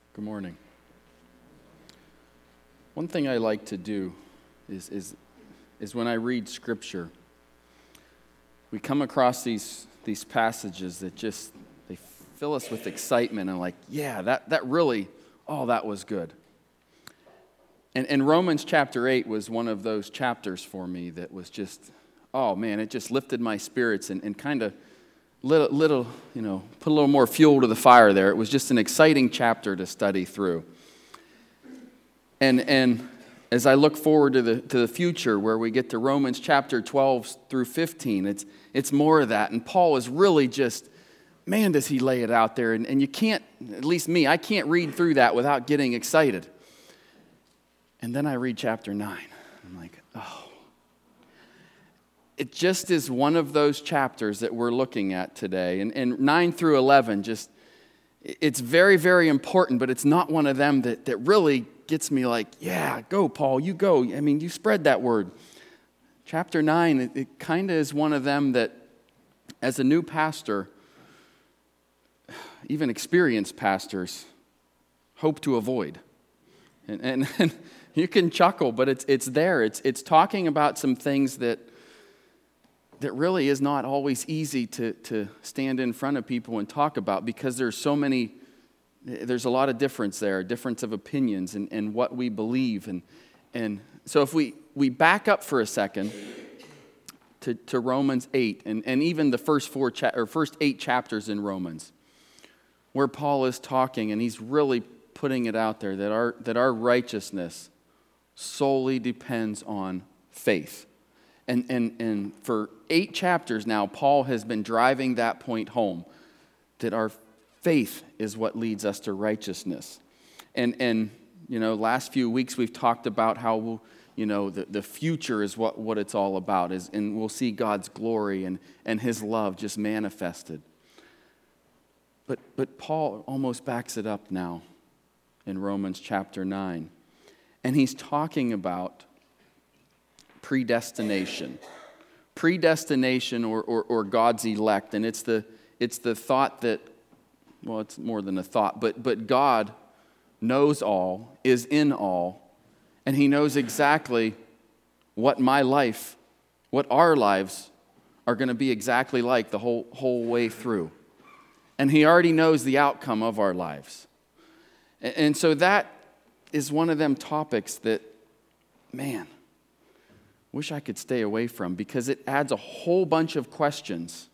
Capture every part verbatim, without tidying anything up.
Good morning. One thing I like to do is, is, is when I read Scripture, we come across these, these passages that just, they fill us with excitement and like, yeah, that, that really, oh, that was good. And, and Romans chapter eight was one of those chapters for me that was just, oh man, it just lifted my spirits and, and kind of little, little, you know, put a little more fuel to the fire there. It was just an exciting chapter to study through. And and as I look forward to the to the future where we get to Romans chapter twelve through fifteen, it's it's more of that. And Paul is really just, man, does he lay it out there. And, and you can't, at least me, I can't read through that without getting excited. And then I read chapter nine. I'm like, oh. It just is one of those chapters that we're looking at today. And, and nine through eleven, just, it's very, very important, but it's not one of them that, that really gets me like, yeah, go, Paul, you go. I mean, you spread that word. Chapter nine, it, it kind of is one of them that, as a new pastor, even experienced pastors hope to avoid. And, and, and you can chuckle, but it's it's there. It's it's talking about some things that that really is not always easy to, to stand in front of people and talk about, because there's so many, there's a lot of difference there, difference of opinions and, and what we believe. And and so if we, we back up for a second to, to Romans eight, and, and even the first four cha- or first eight chapters in Romans, where Paul is talking and he's really putting it out there that our that our righteousness solely depends on faith. And, and, and for eight chapters now, Paul has been driving that point home, that our faith is what leads us to righteousness. And, and you know, last few weeks we've talked about how, we'll, you know, the, the future is what, what it's all about, is, and we'll see God's glory and, and His love just manifested. But, but Paul almost backs it up now in Romans chapter nine. And he's talking about predestination. Predestination or, or, or God's elect. And it's the it's the thought that, well, it's more than a thought, but but God knows all, is in all, and He knows exactly what my life, what our lives are going to be exactly like the whole whole way through. And He already knows the outcome of our lives. And, and so that is one of them topics that, man, wish I could stay away from, because it adds a whole bunch of questions.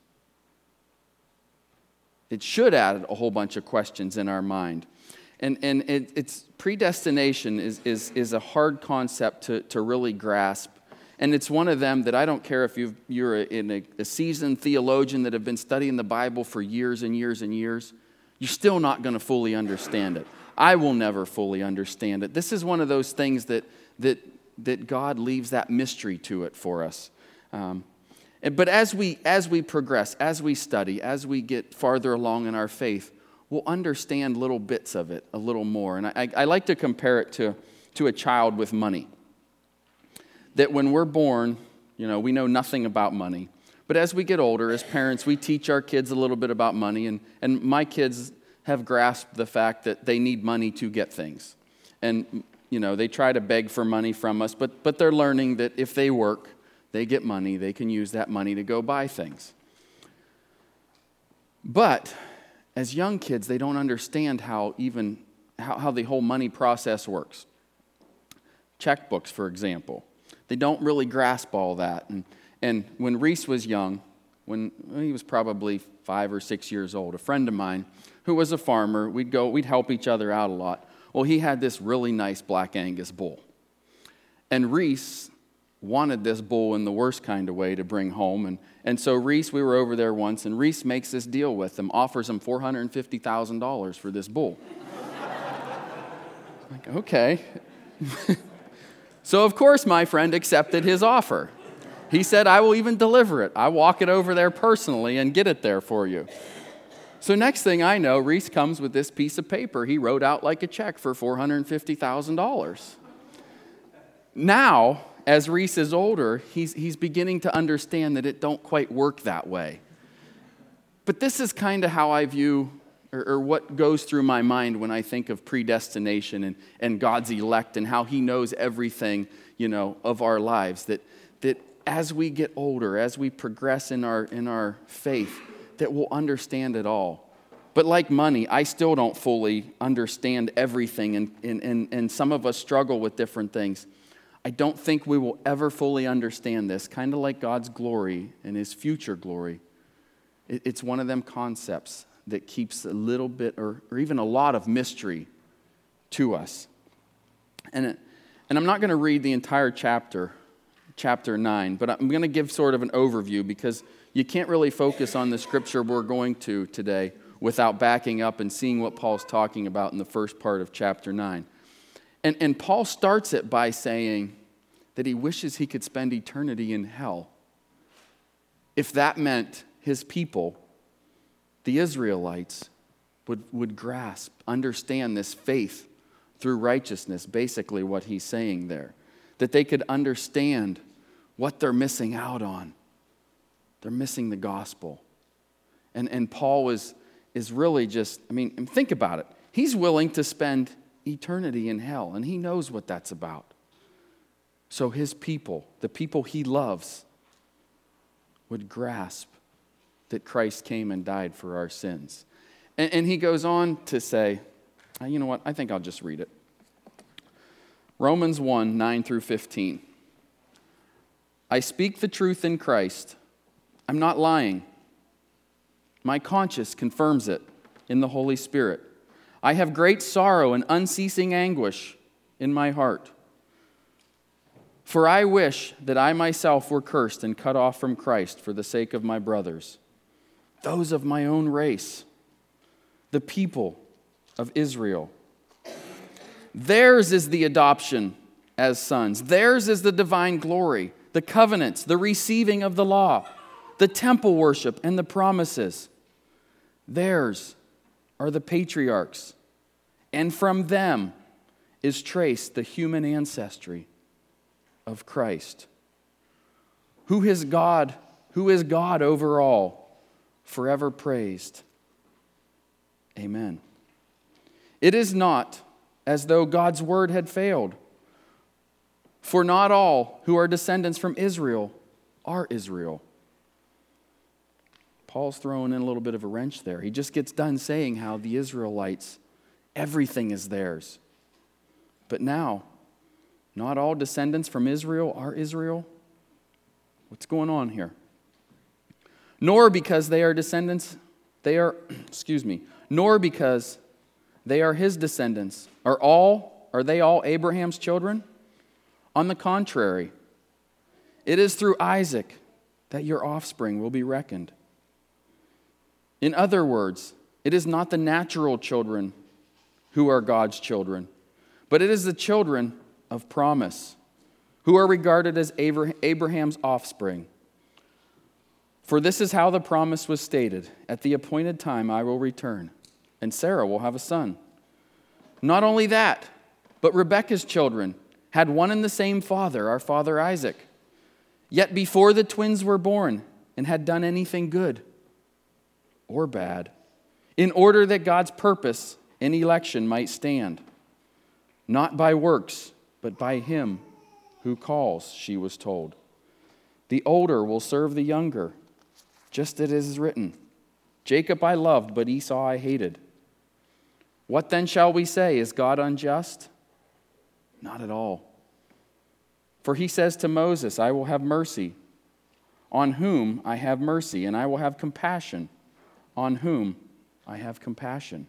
It should add a whole bunch of questions in our mind. And and it, it's predestination is, is, is a hard concept to, to really grasp. And it's one of them that I don't care if you've, you're a, in a, a seasoned theologian that have been studying the Bible for years and years and years, you're still not going to fully understand it. I will never fully understand it. This is one of those things that that that God leaves that mystery to it for us. Um, but as we as we progress, as we study, as we get farther along in our faith, we'll understand little bits of it a little more. And I, I like to compare it to, to a child with money. That when we're born, you know, we know nothing about money. But as we get older, as parents, we teach our kids a little bit about money. And, and my kids have grasped the fact that they need money to get things. And you know, they try to beg for money from us, but but they're learning that if they work, they get money, they can use that money to go buy things. But as young kids, they don't understand how even how, how the whole money process works. Checkbooks, for example. They don't really grasp all that. And and when Reese was young, when well, he was probably five or six years old, a friend of mine who was a farmer, we'd go, we'd help each other out a lot. Well, he had this really nice Black Angus bull. And Reese wanted this bull in the worst kind of way to bring home. And, and so Reese, we were over there once, and Reese makes this deal with him, offers him four hundred fifty thousand dollars for this bull. Like, okay. So, of course, my friend accepted his offer. He said, I will even deliver it. I'll walk it over there personally and get it there for you. So next thing I know, Reese comes with this piece of paper he wrote out like a check for four hundred fifty thousand dollars. Now, as Reese is older, he's, he's beginning to understand that it don't quite work that way. But this is kind of how I view or, or what goes through my mind when I think of predestination and, and God's elect and how he knows everything, you know, of our lives, that that as we get older, as we progress in our in our faith, that we'll understand it all. But like money, I still don't fully understand everything, and, and, and, and some of us struggle with different things. I don't think we will ever fully understand this, kind of like God's glory and his future glory. It, it's one of them concepts that keeps a little bit or, or even a lot of mystery to us. And, it, and I'm not going to read the entire chapter, chapter nine, but I'm going to give sort of an overview because you can't really focus on the scripture we're going to today without backing up and seeing what Paul's talking about in the first part of chapter nine. And, and Paul starts it by saying that he wishes he could spend eternity in hell. If that meant his people, the Israelites, would, would grasp, understand this faith through righteousness, basically what he's saying there. That they could understand what they're missing out on. They're missing the gospel. And, and Paul is, is really just, I mean, think about it. He's willing to spend eternity in hell, and he knows what that's about. So his people, the people he loves, would grasp that Christ came and died for our sins. And, and he goes on to say, you know what, I think I'll just read it. Romans one, nine through fifteen. I speak the truth in Christ. I'm not lying. My conscience confirms it in the Holy Spirit. I have great sorrow and unceasing anguish in my heart. For I wish that I myself were cursed and cut off from Christ for the sake of my brothers, those of my own race, the people of Israel. Theirs is the adoption as sons. Theirs is the divine glory, the covenants, the receiving of the law, the temple worship, and the promises. Theirs are the patriarchs, and from them is traced the human ancestry of Christ, who is God, who is God over all, forever praised. Amen. It is not as though God's word had failed, for not all who are descendants from Israel are Israel. Paul's throwing in a little bit of a wrench there. He just gets done saying how the Israelites, everything is theirs. But now, not all descendants from Israel are Israel. What's going on here? Nor because they are descendants, they are, excuse me, nor because they are his descendants. Are all, are they all Abraham's children? On the contrary, it is through Isaac that your offspring will be reckoned. In other words, it is not the natural children who are God's children, but it is the children of promise, who are regarded as Abraham's offspring. For this is how the promise was stated: at the appointed time I will return, and Sarah will have a son. Not only that, but Rebekah's children had one and the same father, our father Isaac. Yet before the twins were born and had done anything good or bad, in order that God's purpose in election might stand, not by works, but by him who calls, she was told. The older will serve the younger, just as it is written, Jacob I loved, but Esau I hated. What then shall we say? Is God unjust? Not at all. For he says to Moses, I will have mercy on whom I have mercy, and I will have compassion on whom I have compassion.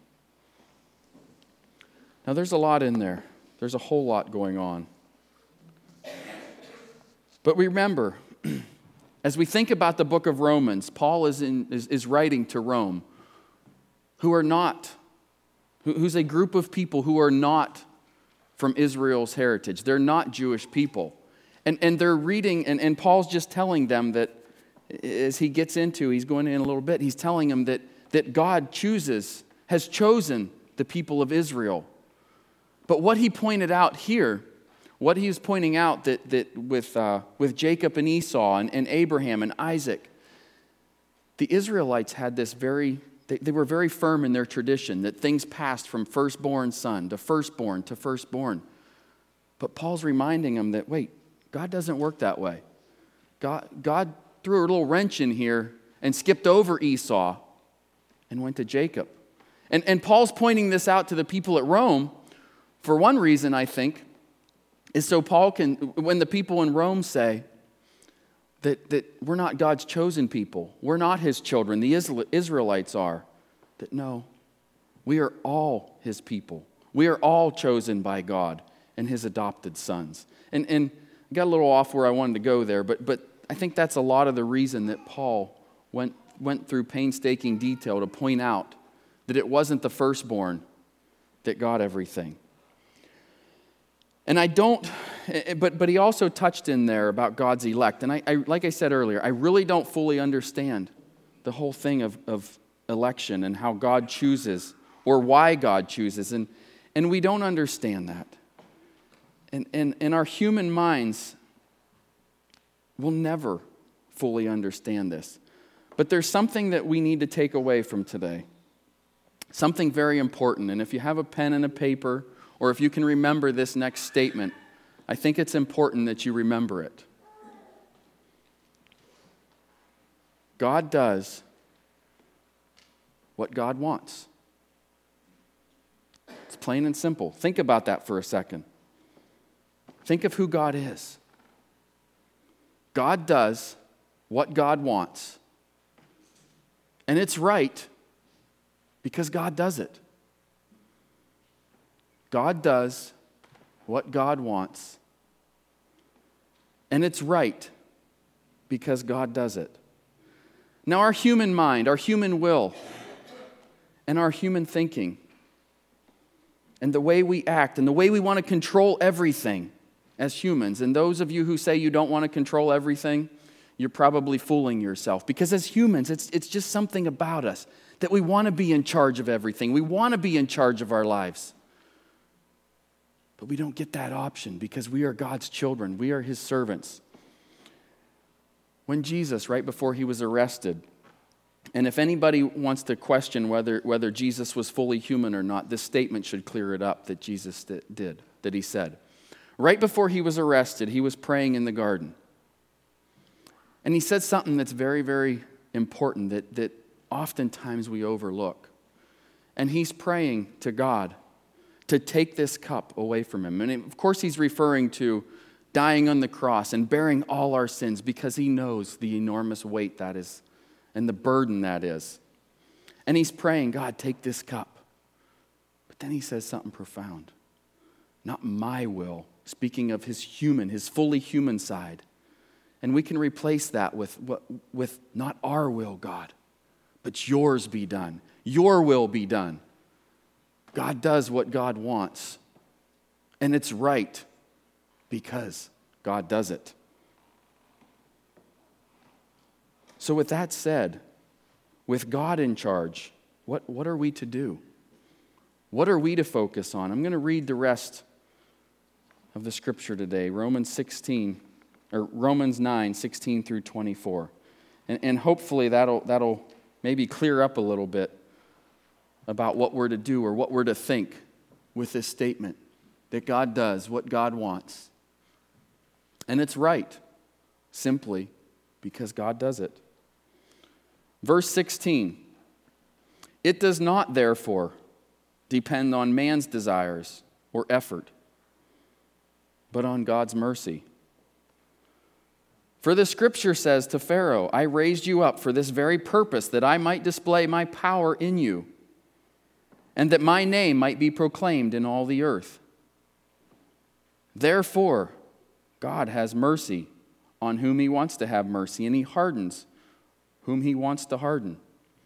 Now there's a lot in there. There's a whole lot going on. But remember, as we think about the book of Romans, Paul is, in, is, is writing to Rome, who are not, who, who's a group of people who are not from Israel's heritage. They're not Jewish people. And, and they're reading, and, and Paul's just telling them that, as he gets into, he's going in a little bit, he's telling them that, that God chooses, has chosen the people of Israel. But what he pointed out here, what he was pointing out that, that with, uh, with Jacob and Esau and, and Abraham and Isaac, the Israelites had this very They, they were very firm in their tradition that things passed from firstborn son to firstborn to firstborn. But Paul's reminding them that, wait, God doesn't work that way. God, God threw a little wrench in here and skipped over Esau and went to Jacob. And, and Paul's pointing this out to the people at Rome for one reason, I think, is so Paul can, when the people in Rome say that, that we're not God's chosen people, we're not his children, the Israelites are, that no, we are all his people. We are all chosen by God and his adopted sons. And, and I got a little off where I wanted to go there, but, but I think that's a lot of the reason that Paul went, went through painstaking detail to point out that it wasn't the firstborn that got everything. And I don't, but but he also touched in there about God's elect. And I, I like I said earlier, I really don't fully understand the whole thing of, of election and how God chooses or why God chooses. And, and we don't understand that. And, and, and our human minds will never fully understand this. But there's something that we need to take away from today. Something very important. And if you have a pen and a paper, or if you can remember this next statement, I think it's important that you remember it. God does what God wants. It's plain and simple. Think about that for a second. Think of who God is. God does what God wants. And it's right because God does it. God does what God wants. And it's right because God does it. Now, our human mind, our human will, and our human thinking, and the way we act, and the way we want to control everything as humans, and those of you who say you don't want to control everything, you're probably fooling yourself. Because as humans, it's, it's just something about us that we want to be in charge of everything. We want to be in charge of our lives. But we don't get that option because we are God's children. We are his servants. When Jesus, right before he was arrested, and if anybody wants to question whether, whether Jesus was fully human or not, this statement should clear it up that Jesus did, that he said. Right before he was arrested, he was praying in the garden. And he said something that's very, very important that, that oftentimes we overlook. And he's praying to God to take this cup away from him. And of course he's referring to dying on the cross and bearing all our sins because he knows the enormous weight that is and the burden that is. And he's praying, God, take this cup. But then he says something profound. Not my will, speaking of his human, his fully human side. And we can replace that with, with not our will, God, but yours be done. Your will be done. God does what God wants. And it's right because God does it. So with that said, with God in charge, what, what are we to do? What are we to focus on? I'm going to read the rest of the scripture today, Romans sixteen, or Romans nine, sixteen through twenty-four. And, and hopefully that'll, that'll maybe clear up a little bit about what we're to do or what we're to think with this statement that God does what God wants. And it's right, simply because God does it. Verse sixteen, it does not, therefore, depend on man's desires or effort, but on God's mercy. For the scripture says to Pharaoh, I raised you up for this very purpose, that I might display my power in you, and that my name might be proclaimed in all the earth. Therefore, God has mercy on whom he wants to have mercy, and he hardens whom he wants to harden.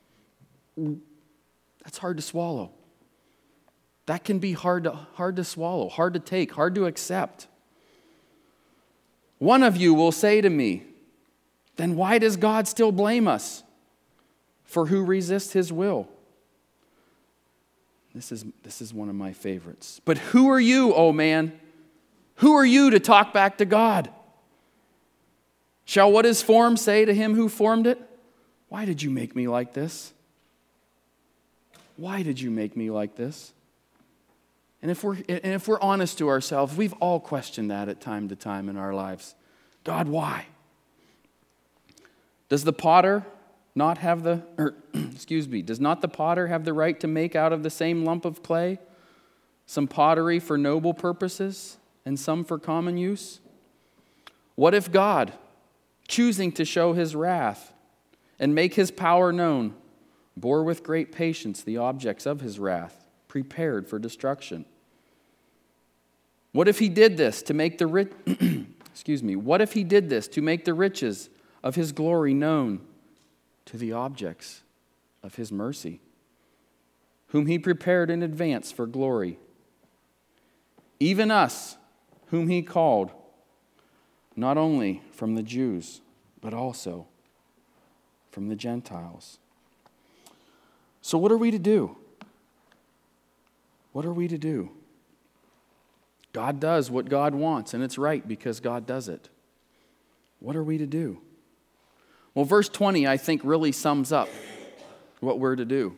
That's hard to swallow. That can be hard to, hard to swallow, hard to take, hard to accept. One of you will say to me, then why does God still blame us? For who resists his will? This is, this is one of my favorites. But who are you, oh man? Who are you to talk back to God? Shall what is formed say to him who formed it, why did you make me like this? Why did you make me like this? And if we're, and if we're honest to ourselves, we've all questioned that at time to time in our lives. God, why? Does the potter not have the, or, excuse me, does not the potter have the right to make out of the same lump of clay some pottery for noble purposes and some for common use? What if God, choosing to show his wrath and make his power known, bore with great patience the objects of his wrath, prepared for destruction? What if he did this to make the rich, excuse me, what if he did this to make the riches of his glory known to the objects of his mercy, whom he prepared in advance for glory? Even us, whom he called, not only from the Jews, but also from the Gentiles. So what are we to do? What are we to do? God does what God wants, and it's right because God does it. What are we to do? Well, verse twenty, I think, really sums up what we're to do.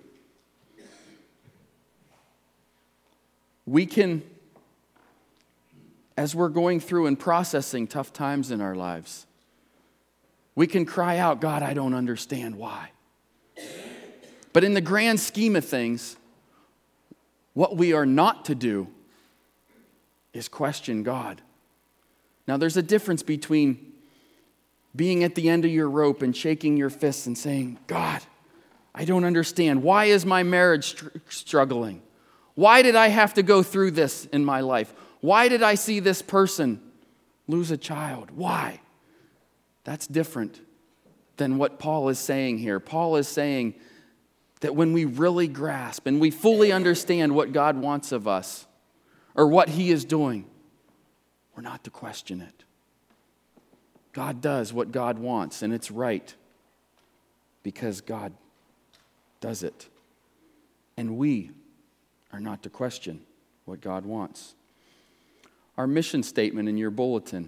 We can, as we're going through and processing tough times in our lives, we can cry out, God, I don't understand why. But in the grand scheme of things, what we are not to do is question God. Now, there's a difference between being at the end of your rope and shaking your fists and saying, God, I don't understand. Why is my marriage str- struggling? Why did I have to go through this in my life? Why did I see this person lose a child? Why? That's different than what Paul is saying here. Paul is saying that when we really grasp and we fully understand what God wants of us or what he is doing, we're not to question it. God does what God wants, and it's right because God does it. And we are not to question what God wants. Our mission statement in your bulletin,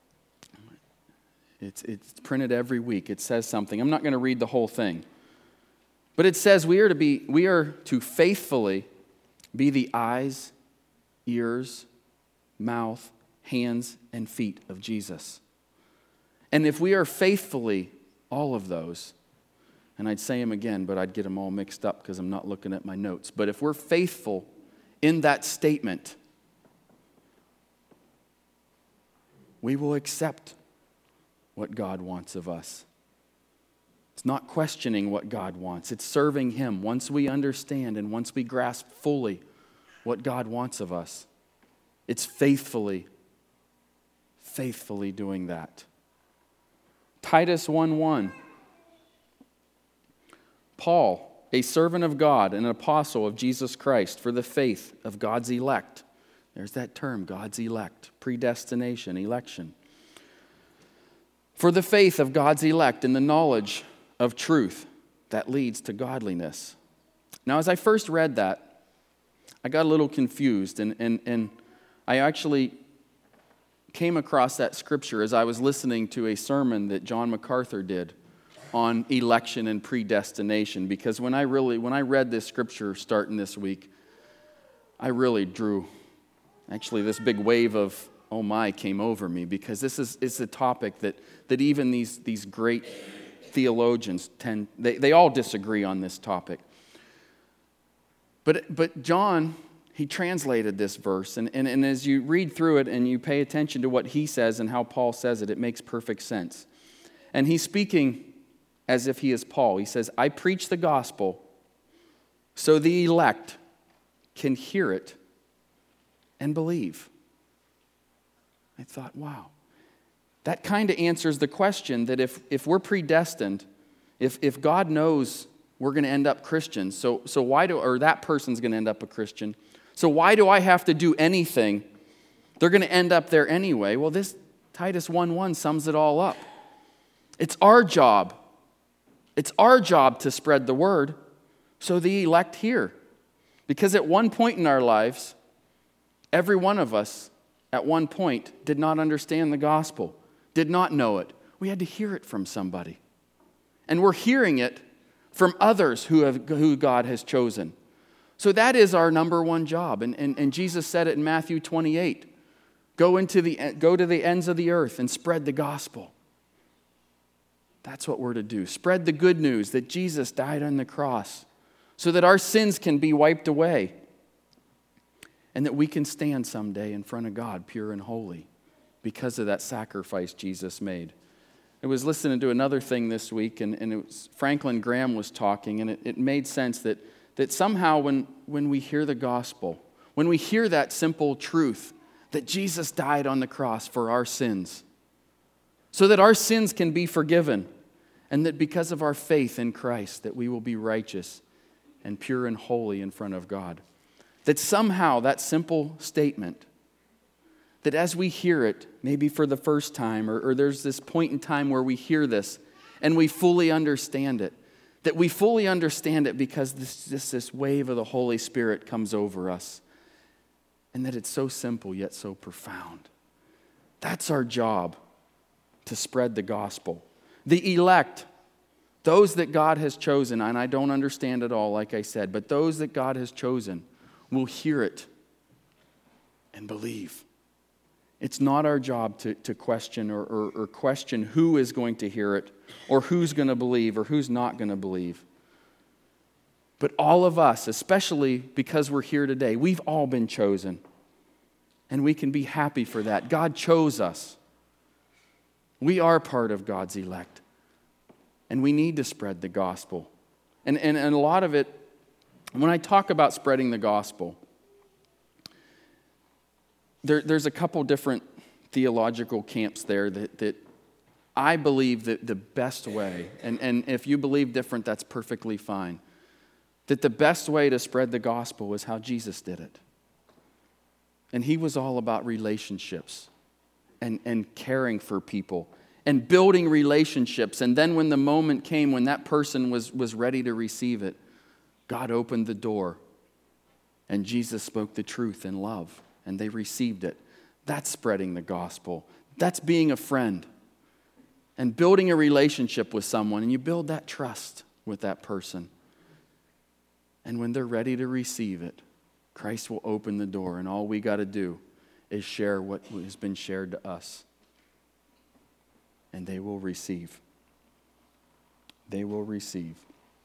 it's, it's printed every week. It says something. I'm not going to read the whole thing. But it says we are to be, we are to faithfully be the eyes, ears, mouth, hands, and feet of Jesus. And if we are faithfully all of those, and I'd say them again, but I'd get them all mixed up because I'm not looking at my notes. But if we're faithful in that statement, we will accept what God wants of us. It's not questioning what God wants. It's serving him once we understand and once we grasp fully what God wants of us. It's faithfully, faithfully doing that. Titus one one. Paul, a servant of God and an apostle of Jesus Christ for the faith of God's elect. There's that term, God's elect, predestination, election. For the faith of God's elect and the knowledge of truth that leads to godliness. Now, as I first read that, I got a little confused, and, and, and I actually came across that scripture as I was listening to a sermon that John MacArthur did on election and predestination, because when I really, when I read this scripture starting this week, I really drew, actually this big wave of, oh my, came over me, because this is, is a topic that, that even these, these great theologians tend, they, they all disagree on this topic. But, but John, he translated this verse, and, and, and as you read through it and you pay attention to what he says and how Paul says it, it makes perfect sense. And he's speaking as if he is Paul. He says, I preach the gospel so the elect can hear it and believe. I thought, wow. That kind of answers the question that if, if we're predestined, if, if God knows we're going to end up Christians, so, so why do, or that person's going to end up a Christian, so why do I have to do anything? They're going to end up there anyway. Well, this Titus one one sums it all up. It's our job. It's our job to spread the word so the elect hear. Because at one point in our lives, every one of us at one point did not understand the gospel, did not know it. We had to hear it from somebody. And we're hearing it from others who have who God has chosen. So that is our number one job. And, and, and Jesus said it in Matthew twenty-eight. Go, into the, go to the ends of the earth and spread the gospel. That's what we're to do. Spread the good news that Jesus died on the cross so that our sins can be wiped away and that we can stand someday in front of God pure and holy because of that sacrifice Jesus made. I was listening to another thing this week, and, and it was Franklin Graham was talking, and it, it made sense that, that somehow when, when we hear the gospel, when we hear that simple truth that Jesus died on the cross for our sins, so that our sins can be forgiven, and that because of our faith in Christ, that we will be righteous and pure and holy in front of God. That somehow that simple statement, that as we hear it, maybe for the first time, or, or there's this point in time where we hear this and we fully understand it, that we fully understand it because this, this, this wave of the Holy Spirit comes over us, and that it's so simple yet so profound. That's our job, to spread the gospel. The elect, those that God has chosen, and I don't understand it all, like I said, but those that God has chosen will hear it and believe. It's not our job to, to question or, or, or question who is going to hear it, or who's going to believe, or who's not going to believe. But all of us, especially because we're here today, we've all been chosen. And we can be happy for that. God chose us. We are part of God's elect. And we need to spread the gospel. And, and, and a lot of it, when I talk about spreading the gospel, there, there's a couple different theological camps there that, that I believe that the best way, and, and if you believe different, that's perfectly fine, that the best way to spread the gospel is how Jesus did it. And he was all about relationships and, and caring for people and building relationships. And then when the moment came when that person was, was ready to receive it, God opened the door and Jesus spoke the truth in love and they received it. That's spreading the gospel. That's being a friend and building a relationship with someone, and you build that trust with that person. And when they're ready to receive it, Christ will open the door, and all we got to do is share what has been shared to us. And they will receive. They will receive.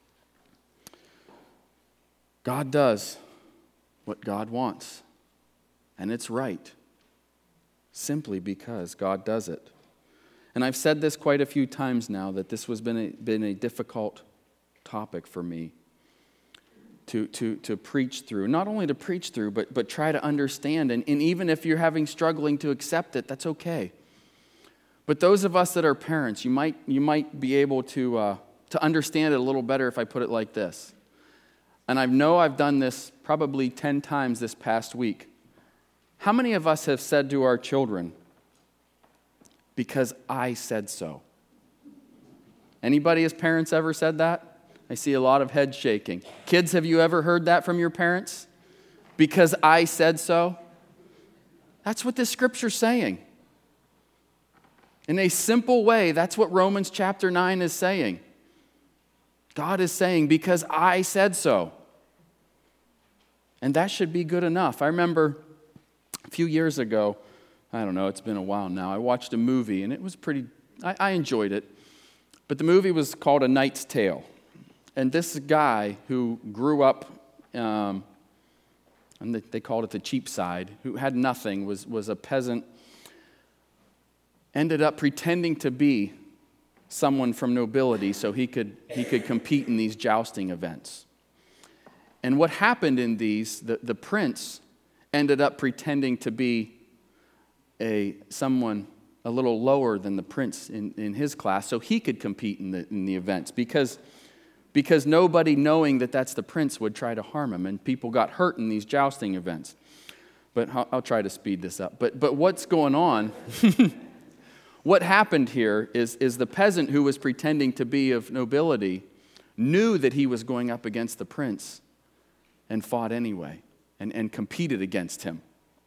God does what God wants, and it's right, simply because God does it. And I've said this quite a few times now, that this has been a, been a difficult topic for me to, to, to preach through. Not only to preach through, but, but try to understand. And, and even if you're having struggling to accept it, that's okay. But those of us that are parents, you might, you might be able to, uh, to understand it a little better if I put it like this. And I know I've done this probably ten times this past week. How many of us have said to our children, "Because I said so"? Anybody as parents ever said that? I see a lot of head shaking. Kids, have you ever heard that from your parents? "Because I said so"? That's what this scripture's saying. In a simple way, that's what Romans chapter nine is saying. God is saying, "Because I said so." And that should be good enough. I remember a few years ago, I don't know, it's been a while now, I watched a movie, and it was pretty, I, I enjoyed it. But the movie was called A Knight's Tale. And this guy who grew up, um, and they called it the cheap side, who had nothing, was, was a peasant, ended up pretending to be someone from nobility so he could, he could compete in these jousting events. And what happened in these, the, the prince ended up pretending to be a someone a little lower than the prince in, in his class so he could compete in the, in the events because, because nobody knowing that that's the prince would try to harm him, and people got hurt in these jousting events. But I'll, I'll try to speed this up. But, but what's going on, what happened here is, is the peasant who was pretending to be of nobility knew that he was going up against the prince and fought anyway and, and competed against him.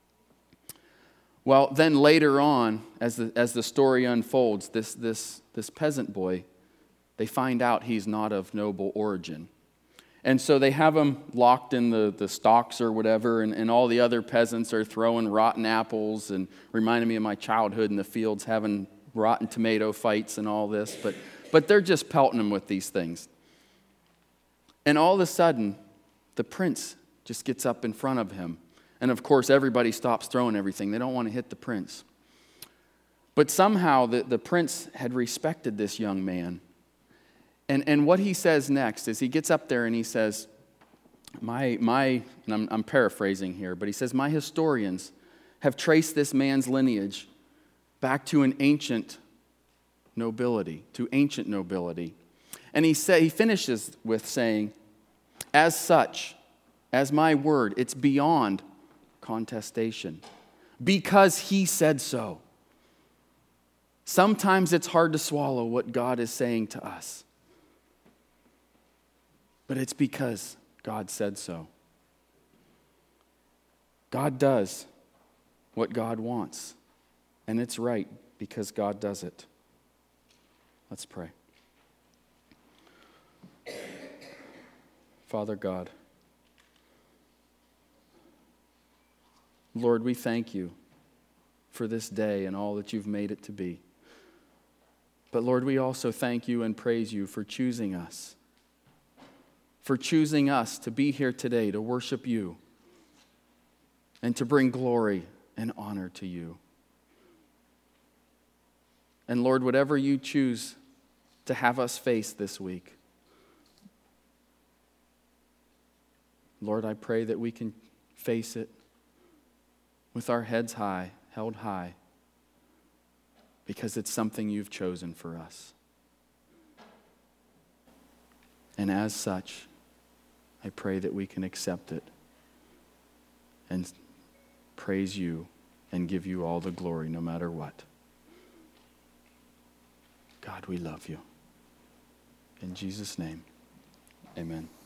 Well, then later on, as the, as the story unfolds, this, this, this peasant boy, they find out he's not of noble origin. And so they have him locked in the, the stocks or whatever, and, and all the other peasants are throwing rotten apples and reminding me of my childhood in the fields, having rotten tomato fights and all this. But, but they're just pelting him with these things. And all of a sudden, the prince just gets up in front of him. And of course, everybody stops throwing everything. They don't want to hit the prince. But somehow the, the prince had respected this young man. And, and what he says next is he gets up there and he says, my, my and I'm, I'm paraphrasing here, but he says, my historians have traced this man's lineage back to an ancient nobility, to ancient nobility. And he say, he finishes with saying, as such, as my word, it's beyond contestation, because he said so. Sometimes it's hard to swallow what God is saying to us. But it's because God said so. God does what God wants. And it's right because God does it. Let's pray. Father God, Lord, we thank you for this day and all that you've made it to be. But Lord, we also thank you and praise you for choosing us. For choosing us to be here today to worship you and to bring glory and honor to you. And Lord, whatever you choose to have us face this week, Lord, I pray that we can face it with our heads high, held high, because it's something you've chosen for us. And as such, I pray that we can accept it and praise you and give you all the glory no matter what. God, we love you. In Jesus' name, amen.